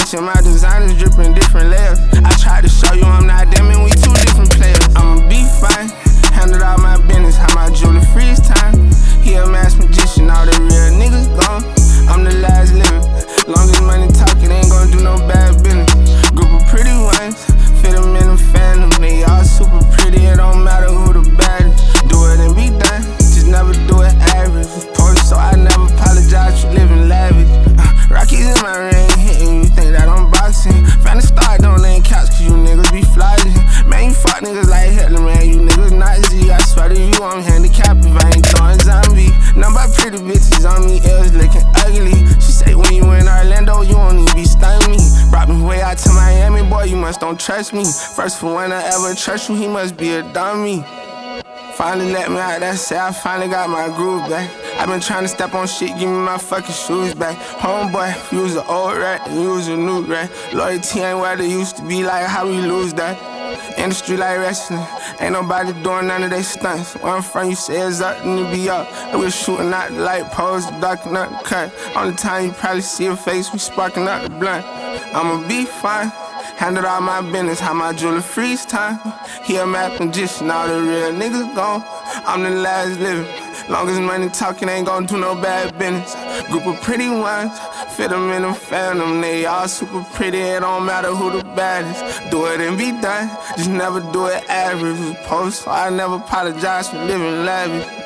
Switching my designers, dripping different layers. I tried to show you I'm not them and we two different players. I'ma be fine, handled all my business, how my jewelry freeze time. He a mass magician, all the real niggas gone. I'm the last living. Long as money talking, ain't gonna do no bad business. Group of pretty ones, fit them in the phantom. They all super pretty, it don't matter who the baddest. Do it and be done, just never do it average. Post, so I never apologize for living lavish. Rockies in my ring, hitting, you think that I'm boxing. Found a star, don't lay in couch, cause you niggas be flogging. Man, you fuck niggas like Hitler, man, you niggas Nazi. I swear to you, I'm handicapped if I ain't throwing zombie. None but pretty bitches on me, ills looking ugly. She say when you in Orlando, you don't even be stunning me. Brought me way out to Miami, boy, you must don't trust me. First for when I ever trust you, he must be a dummy. Finally let me out, that say I finally got my groove back. I been trying to step on shit, give me my fucking shoes back. Homeboy, you was an old rat and you was a new rat. Loyalty ain't what it used to be, like how we lose that. Industry like wrestling, ain't nobody doing none of they stunts. Where I'm from, you say it's up, then it be up. And we're shooting out the light poles, ducking up the cut. Only time you probably see a face, we sparking up the blunt. I'ma be fine, handled all my business, how my jewelry freeze time. He a mad magician, all the real niggas gone. I'm the last living. Long as money talking, ain't gon' do no bad business. Group of pretty ones, fit them in the phantom. They all super pretty, it don't matter who the baddest. Do it and be done, just never do it average. Post, so I never apologize for living lavish.